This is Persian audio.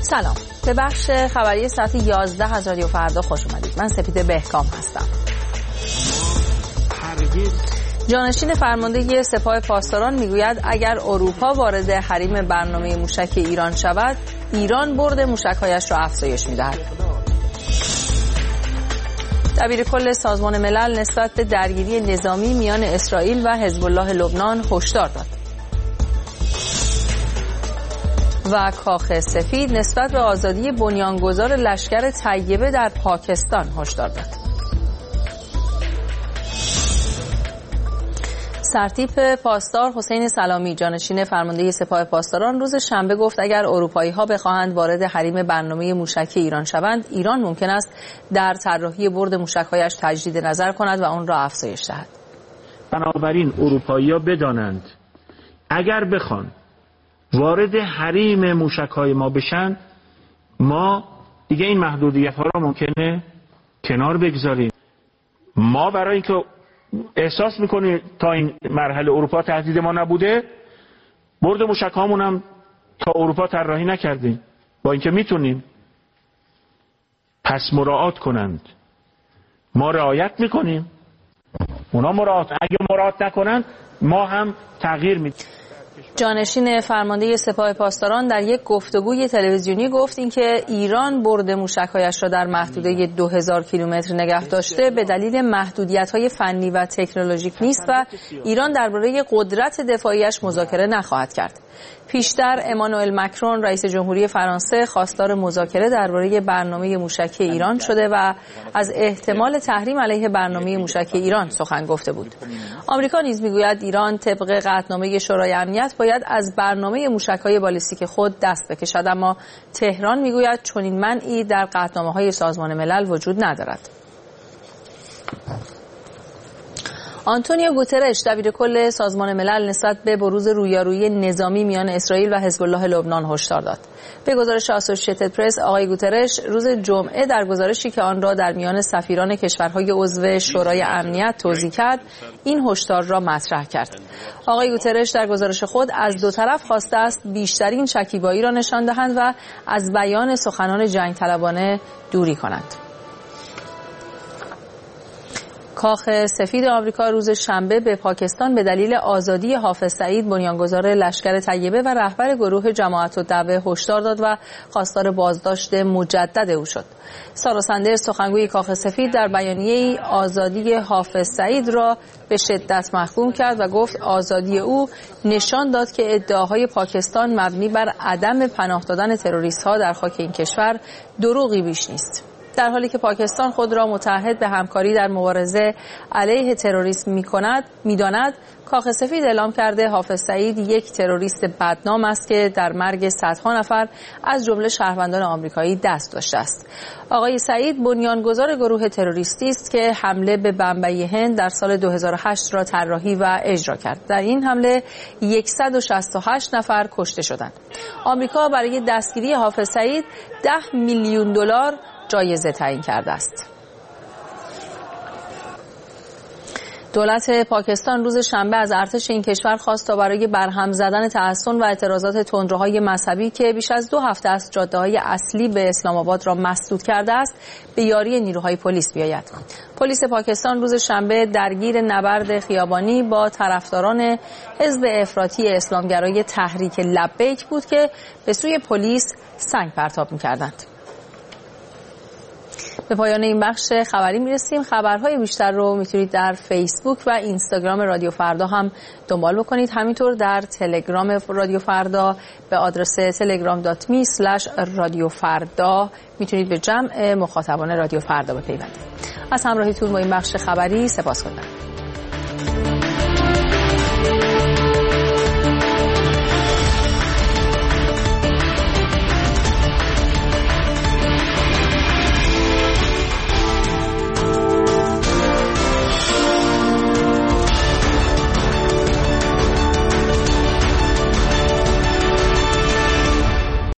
سلام، به بخش خبری ساعت 11 از رادیو فردا خوش اومدید. من سپیده بهکام هستم. جانشین فرمانده سپاه پاسداران میگوید اگر اروپا وارد حریم برنامه موشک ایران شود، ایران برد موشک‌هایش را افزایش می‌دهد. دبیرکل سازمان ملل نسبت به درگیری نظامی میان اسرائیل و حزب الله لبنان هشدار داد. و کاخ سفید نسبت به آزادی بنیانگذار لشکر طیبه در پاکستان هشدار داد. سرتیپ پاسدار حسین سلامی جانشین فرمانده سپاه پاسداران روز شنبه گفت اگر اروپایی‌ها بخواهند وارد حریم برنامه موشک ایران شوند، ایران ممکن است در طراحی برد موشک‌هایش تجدید نظر کند و آن را افزایش دهد. بنابراین اروپایی‌ها بدانند اگر بخوان وارد حریم موشک‌های ما بشن، ما دیگه این محدودیت‌ها را ممکنه کنار بگذاریم. ما برای اینکه احساس میکنیم تا این مرحله اروپا تهدید ما نبوده، برد موشک‌هامون هم تا اروپا طراحی نکردیم، با اینکه میتونیم. پس مراعات کنند. ما رعایت میکنیم، اونا مراعات، اگه مراعات نکنند ما هم تغییر میدیم. جانشین فرمانده سپاه پاسداران در یک گفتگوی تلویزیونی گفت اینکه ایران برد موشک‌هایش را در محدوده 2000 کیلومتر نگه داشته به دلیل محدودیت‌های فنی و تکنولوژیک نیست و ایران درباره قدرت دفاعیش مذاکره نخواهد کرد. پیشتر امانوئل مکرون رئیس جمهوری فرانسه خواستار مذاکره درباره برنامه موشکی ایران شده و از احتمال تحریم علیه برنامه موشکی ایران سخن گفته بود. آمریکا نیز میگوید ایران طبق قطعنامه شورای امنیت باید از برنامه موشک‌های بالستیک خود دست بکشد، اما تهران میگوید چنین منعی در قطعنامه‌های سازمان ملل وجود ندارد. آنتونیو گوترش دبیرکل سازمان ملل نسبت به بروز رویارویی نظامی میان اسرائیل و حزب الله لبنان هشدار داد. به گزارش اسوسییتد پرس، آقای گوترش روز جمعه در گزارشی که آن را در میان سفیران کشورهای عضو شورای امنیت توزیع کرد، این هشدار را مطرح کرد. آقای گوترش در گزارش خود از دو طرف خواسته است بیشترین شکیبایی را نشان دهند و از بیان سخنان جنگ طلبانه دوری کنند. کاخ سفید آمریکا روز شنبه به پاکستان به دلیل آزادی حافظ سعید بنیانگذار لشکر طیبه و رهبر گروه جماعت الدعوه هشدار داد و خواستار بازداشت مجدد او شد. سارا سندرز سخنگوی کاخ سفید در بیانیه‌ای آزادی حافظ سعید را به شدت محکوم کرد و گفت آزادی او نشان داد که ادعاهای پاکستان مبنی بر عدم پناه دادن تروریست‌ها در خاک این کشور دروغی بیش نیست. در حالی که پاکستان خود را متعهد به همکاری در مبارزه علیه تروریسم می‌داند، کاخ سفید اعلام کرده حافظ سعید یک تروریست بدنام است که در مرگ صدها نفر از جمله شهروندان آمریکایی دست داشته است. آقای سعید بنیانگذار گروه تروریستی است که حمله به بمبئی هند در سال 2008 را طراحی و اجرا کرد. در این حمله 168 نفر کشته شدند. آمریکا برای دستگیری حافظ سعید 10 میلیون دلار جایزه تعیین کرده است. دولت پاکستان روز شنبه از ارتش این کشور خواست تا برای برهم زدن تحصن و اعتراضات تندروهای مذهبی که بیش از 2 هفته است جاده‌های اصلی به اسلام آباد را مسدود کرده است، به یاری نیروهای پلیس بیاید. پلیس پاکستان روز شنبه درگیر نبرد خیابانی با طرفداران حزب افراطی اسلامگرای تحریک لبیک بود که به سوی پلیس سنگ پرتاب می‌کردند. به پایان این بخش خبری میرسیم. خبرهای بیشتر رو میتونید در فیسبوک و اینستاگرام رادیو فردا هم دنبال بکنید. همینطور در تلگرام رادیو فردا به آدرس telegram.me/رادیوفردا میتونید به جمع مخاطبان رادیو فردا بپیوندید. از همراهیتون با این بخش خبری سپاسگزارم.